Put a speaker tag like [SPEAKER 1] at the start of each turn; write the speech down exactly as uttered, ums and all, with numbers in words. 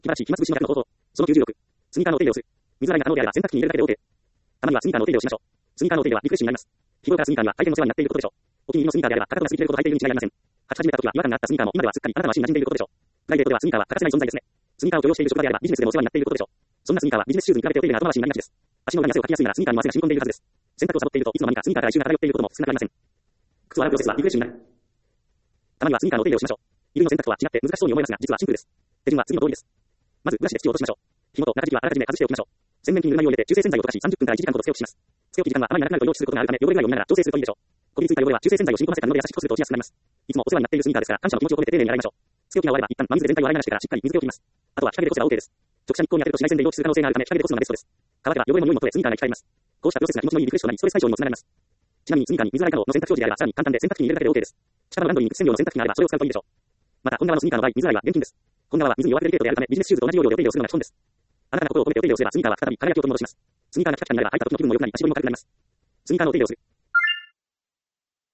[SPEAKER 1] 気晴らし、暇つぶしの額の方法。そのきゅうじゅうろく。スニーカーのお手入れをする。水洗いが可能であれば洗濯機に入れるだけで OK。たまにはスニーカーのお手入れをしましょう。スニーカーのお手入れはリフレッシュになります。日頃からスニーカーには大変お世話になっていることでしょう。お気に入りのスニーカーであれば、かかとが擦り切れるほど履いているに違いありません。履き始めた時は違和感があったスニーカーも今ではすっかりあなたの足に馴染んでいることでしょう。プライベートではスニーカーは欠かせない存在ですね。スニーカーを許容している職場であればビジネスでもお世話になっていることでしょう。そんなスニーカーはビジネスシューズに比べてお手入れが後回しになりがちです。足の裏に汗をかきやすいならスニーカーにも汗が染み込んでいるはずです。洗濯をサボっているといつの間にかスニーカーから異臭が漂っていることも少なくありません。靴を洗うプロセスはリフレッシュになる。たまにはスニーカーのお手入れをしましょう。衣類の洗濯とは違って難しそうに思いますが、実はシンプルです。手順は次の通りです。まずブラシで土を落としましょう。紐と中敷きはあらかじめ外しておきましょう。洗面器にぬるま湯を入れて中性洗剤を溶かしさんじゅっぷんからいちじかんほどつけ置きします。つけ置き時間はあまり長くなると放置することがあるため、汚れ具合を見ながら調整するといいでしょう。こびりついた汚れは中性洗剤を染み込ませた布で優しくこすると落ちやすくなります。いつもお世話になっているスニーカーですから感謝の気持ちを込めて丁寧に洗いましょう。つけ置きが終われば一旦真水で全体を洗い流してからしっかり水気を切ります。あとは日陰でこせば OK です。直射日光に当てると紫外線で色落ちする可能性があるため日陰でこすのがベストです。乾けば汚れの匂いも取れスニーカーが生き返ります。こうしたプロセスが気持ちのいいリフレッシュとなりストレス解消にもつながります。ちなみにスニーカーに水洗い可能の洗濯表示であればさらに簡単で洗濯機に入れるだけで OK です。下のランドリーに専用の洗濯機があればそれを使うといいでしょう。また本革のスニーカーの場合水洗いは厳禁です。本革は水に弱くデリケートであるためビジネスシューズと同じ量でお手入れをするのが基本です。あなたが心を込めてお手入れをすればスニーカーは再び輝きを取り戻します。スニーカーがピカピカになら履いた時の気分も良くなり足取りも軽くなります。スニーカーのお手入れをする。